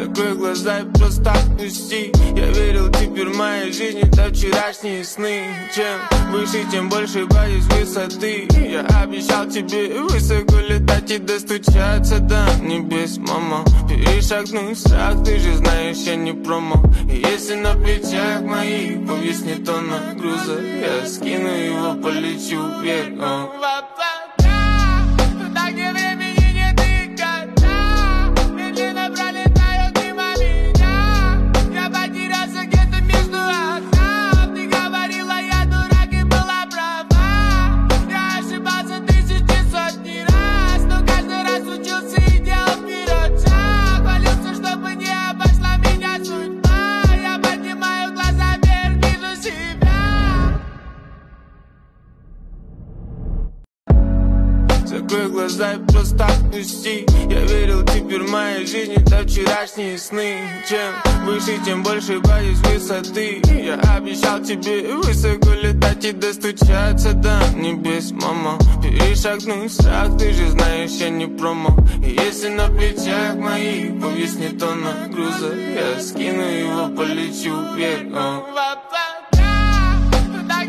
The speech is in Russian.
Закрой глаза и просто отпусти. Я верил, теперь в моей жизни это вчерашние сны. Чем выше, тем больше боюсь высоты. Я обещал тебе высоко летать и достучаться до небес, мама. Перешагнуть страх, ты же знаешь, я не промо. И если на плечах моих повиснет тонна груза, я скину его, полечу вверх. Закрой глаза и просто отпусти. Я верил, теперь в моей жизни это вчерашние сны. Чем выше, тем больше боюсь высоты. Я обещал тебе высоко летать и достучаться до небес, мама. Перешагнуть страх, ты же знаешь, я не промо. И если на плечах моих повиснет тонна груза, я скину его, полечу вверх.